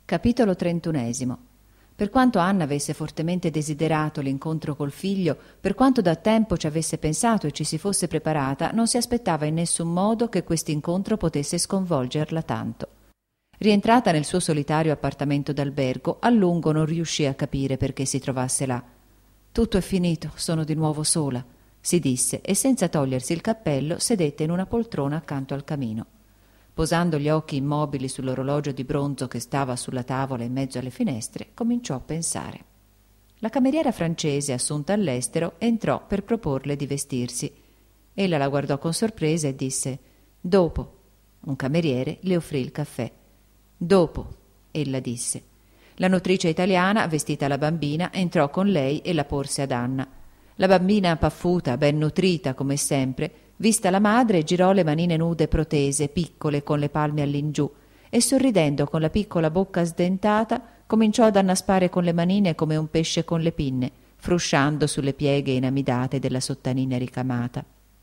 Capitolo 31. Per quanto Anna avesse fortemente desiderato l'incontro col figlio, per quanto da tempo ci avesse pensato e ci si fosse preparata, non si aspettava in nessun modo che quest'incontro potesse sconvolgerla tanto. Rientrata nel suo solitario appartamento d'albergo, a lungo non riuscì a capire perché si trovasse là. «Tutto è finito, sono di nuovo sola», si disse, e senza togliersi il cappello sedette in una poltrona accanto al camino. Posando gli occhi immobili sull'orologio di bronzo che stava sulla tavola in mezzo alle finestre, cominciò a pensare. La cameriera francese, assunta all'estero, entrò per proporle di vestirsi. Ella la guardò con sorpresa e disse «Dopo». Un cameriere le offrì il caffè. «Dopo», ella disse. La nutrice italiana, vestita la bambina, entrò con lei e la porse ad Anna. La bambina paffuta, ben nutrita come sempre, vista la madre, girò le manine nude protese, piccole, con le palme all'ingiù, e sorridendo con la piccola bocca sdentata, cominciò ad annaspare con le manine come un pesce con le pinne, frusciando sulle pieghe inamidate della sottanina ricamata.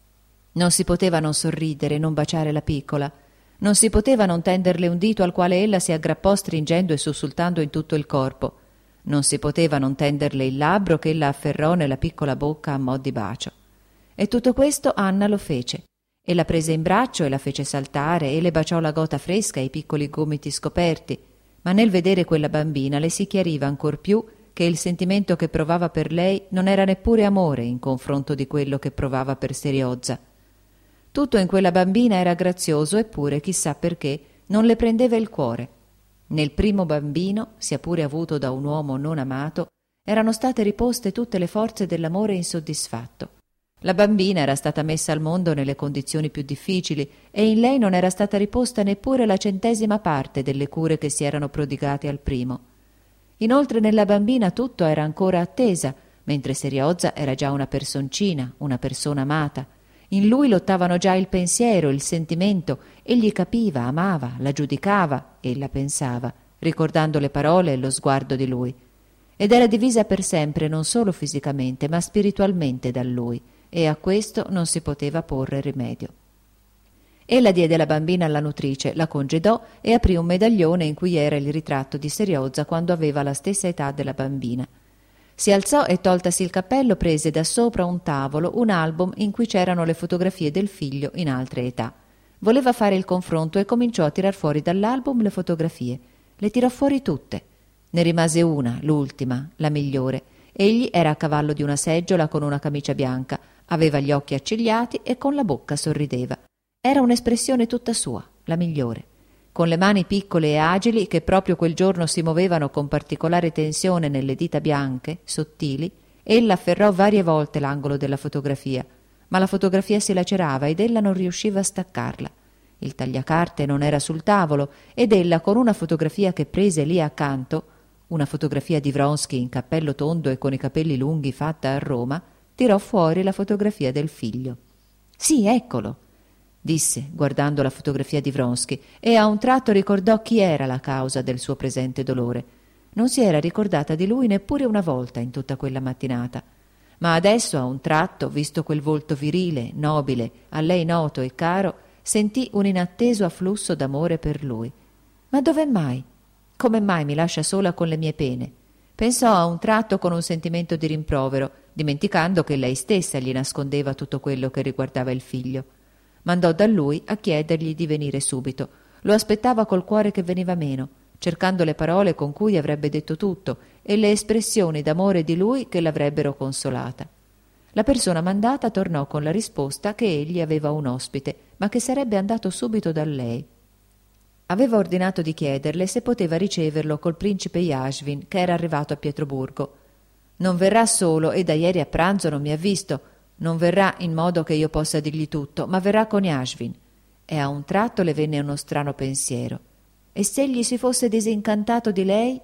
Non si poteva non sorridere, non baciare la piccola. Non si poteva non tenderle un dito al quale ella si aggrappò stringendo e sussultando in tutto il corpo. Non si poteva non tenderle il labbro che ella afferrò nella piccola bocca a mo' di bacio. E tutto questo Anna lo fece, e la prese in braccio e la fece saltare e le baciò la gota fresca e i piccoli gomiti scoperti, ma nel vedere quella bambina le si chiariva ancor più che il sentimento che provava per lei non era neppure amore in confronto di quello che provava per Seriozza. Tutto in quella bambina era grazioso, eppure, chissà perché, non le prendeva il cuore. Nel primo bambino, sia pure avuto da un uomo non amato, erano state riposte tutte le forze dell'amore insoddisfatto. La bambina era stata messa al mondo nelle condizioni più difficili e in lei non era stata riposta neppure la 100ª parte delle cure che si erano prodigate al primo. Inoltre nella bambina tutto era ancora attesa, mentre Seriozza era già una personcina, una persona amata. In lui lottavano già il pensiero, il sentimento, egli capiva, amava, la giudicava, ella pensava, ricordando le parole e lo sguardo di lui. Ed era divisa per sempre non solo fisicamente, ma spiritualmente da lui, e a questo non si poteva porre rimedio. Ella diede la bambina alla nutrice, la congedò e aprì un medaglione in cui era il ritratto di Seriozza quando aveva la stessa età della bambina. Si alzò e, toltasi il cappello, prese da sopra un tavolo un album in cui c'erano le fotografie del figlio in altre età. Voleva fare il confronto e cominciò a tirar fuori dall'album le fotografie. Le tirò fuori tutte. Ne rimase una, l'ultima, la migliore. Egli era a cavallo di una seggiola con una camicia bianca, aveva gli occhi accigliati e con la bocca sorrideva. Era un'espressione tutta sua, la migliore. Con le mani piccole e agili, che proprio quel giorno si muovevano con particolare tensione nelle dita bianche, sottili, ella afferrò varie volte l'angolo della fotografia, ma la fotografia si lacerava ed ella non riusciva a staccarla. Il tagliacarte non era sul tavolo ed ella, con una fotografia che prese lì accanto, una fotografia di Vronsky in cappello tondo e con i capelli lunghi fatta a Roma, tirò fuori la fotografia del figlio. «Sì, eccolo», disse, guardando la fotografia di Vronsky, e a un tratto ricordò chi era la causa del suo presente dolore. Non si era ricordata di lui neppure una volta in tutta quella mattinata. Ma adesso, a un tratto, visto quel volto virile, nobile, a lei noto e caro, sentì un inatteso afflusso d'amore per lui. «Ma dove mai? Come mai mi lascia sola con le mie pene?» Pensò a un tratto con un sentimento di rimprovero, dimenticando che lei stessa gli nascondeva tutto quello che riguardava il figlio. Mandò da lui a chiedergli di venire subito. Lo aspettava col cuore che veniva meno, cercando le parole con cui avrebbe detto tutto e le espressioni d'amore di lui che l'avrebbero consolata. La persona mandata tornò con la risposta che egli aveva un ospite, ma che sarebbe andato subito da lei. Aveva ordinato di chiederle se poteva riceverlo col principe Yashvin, che era arrivato a Pietroburgo. «Non verrà solo e da ieri a pranzo non mi ha visto. Non verrà in modo che io possa dirgli tutto, ma verrà con Yashvin». E a un tratto le venne uno strano pensiero. E se egli si fosse disincantato di lei?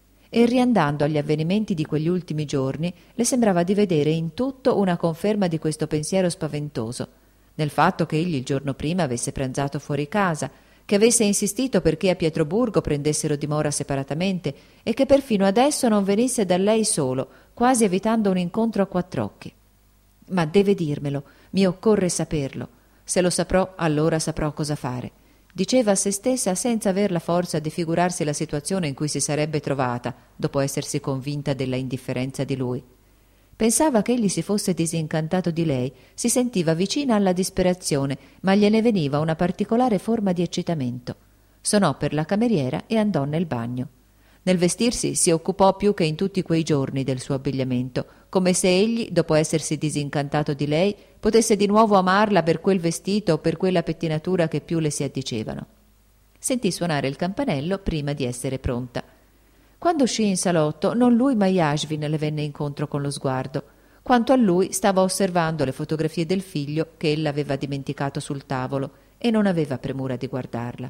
E riandando agli avvenimenti di quegli ultimi giorni, le sembrava di vedere in tutto una conferma di questo pensiero spaventoso, nel fatto che egli il giorno prima avesse pranzato fuori casa, che avesse insistito perché a Pietroburgo prendessero dimora separatamente e che perfino adesso non venisse da lei solo, quasi evitando un incontro a quattr'occhi. «Ma deve dirmelo, mi occorre saperlo. Se lo saprò, allora saprò cosa fare. diceva a se stessa senza aver la forza di figurarsi la situazione in cui si sarebbe trovata dopo essersi convinta della indifferenza di lui. Pensava che egli si fosse disincantato di lei, si sentiva vicina alla disperazione, ma gliene veniva una particolare forma di eccitamento. Sonò per la cameriera e andò nel bagno. Nel vestirsi si occupò più che in tutti quei giorni del suo abbigliamento, come se egli, dopo essersi disincantato di lei, potesse di nuovo amarla per quel vestito o per quella pettinatura che più le si addicevano. Sentì suonare il campanello prima di essere pronta. Quando uscì in salotto, non lui ma Yashvin le venne incontro con lo sguardo. Quanto a lui, stava osservando le fotografie del figlio che ella aveva dimenticato sul tavolo e non aveva premura di guardarla.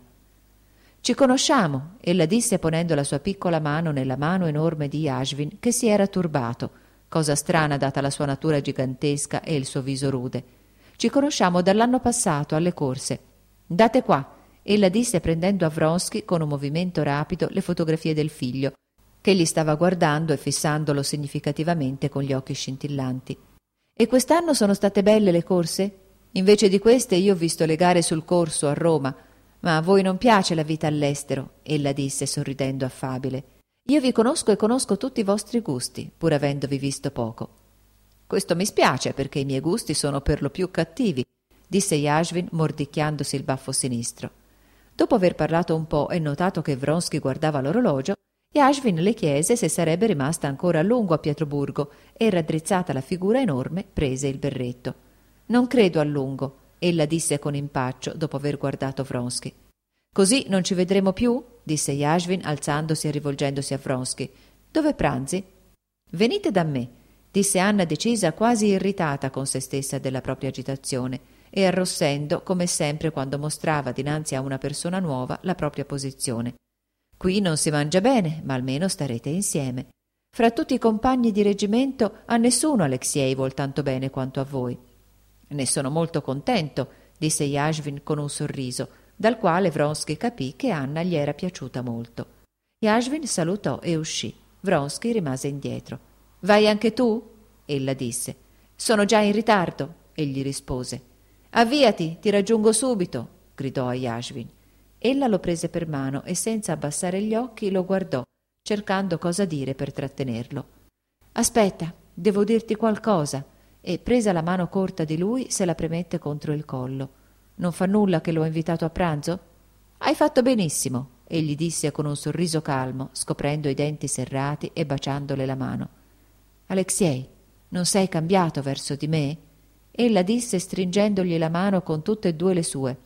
«Ci conosciamo», ella disse ponendo la sua piccola mano nella mano enorme di Yashvin, che si era turbato, cosa strana data la sua natura gigantesca e il suo viso rude. «Ci conosciamo dall'anno passato alle corse. Date qua», ella disse prendendo a Vronsky con un movimento rapido le fotografie del figlio, che gli stava guardando e fissandolo significativamente con gli occhi scintillanti. «E quest'anno sono state belle le corse? Invece di queste io ho visto le gare sul corso a Roma. Ma a voi non piace la vita all'estero», ella disse sorridendo affabile. «Io vi conosco e conosco tutti i vostri gusti, pur avendovi visto poco». «Questo mi spiace, perché i miei gusti sono per lo più cattivi», disse Yashvin mordicchiandosi il baffo sinistro. Dopo aver parlato un po' e notato che Vronsky guardava l'orologio, Yashvin le chiese se sarebbe rimasta ancora a lungo a Pietroburgo e, raddrizzata la figura enorme, prese il berretto. «Non credo a lungo», ella disse con impaccio dopo aver guardato Vronsky. «Così non ci vedremo più?» disse Yashvin alzandosi e rivolgendosi a Vronsky. «Dove pranzi?» «Venite da me», disse Anna decisa, quasi irritata con se stessa della propria agitazione e arrossendo come sempre quando mostrava dinanzi a una persona nuova la propria posizione. «Qui non si mangia bene, ma almeno starete insieme. Fra tutti i compagni di reggimento a nessuno Alexiej vuol tanto bene quanto a voi». «Ne sono molto contento», disse Yashvin con un sorriso, dal quale Vronsky capì che Anna gli era piaciuta molto. Yashvin salutò e uscì. Vronsky rimase indietro. «Vai anche tu?» ella disse. «Sono già in ritardo», egli rispose. «Avviati, ti raggiungo subito», gridò a Yashvin. Ella lo prese per mano e senza abbassare gli occhi lo guardò, cercando cosa dire per trattenerlo. «Aspetta, devo dirti qualcosa», e presa la mano corta di lui se la premette contro il collo. «Non fa nulla che l'ho invitato a pranzo?» «Hai fatto benissimo», egli disse con un sorriso calmo, scoprendo i denti serrati e baciandole la mano. «Alexiej, non sei cambiato verso di me?» ella disse stringendogli la mano con tutte e due le sue.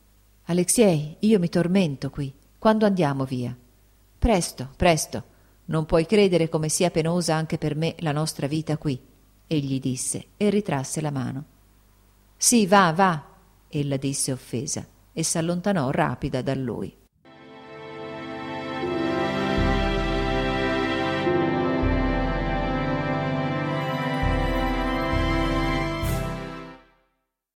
«Alexiej, io mi tormento qui. Quando andiamo via?» «Presto, presto. Non puoi credere come sia penosa anche per me la nostra vita qui», egli disse e ritrasse la mano. «Sì, va, va», ella disse offesa e s'allontanò rapida da lui.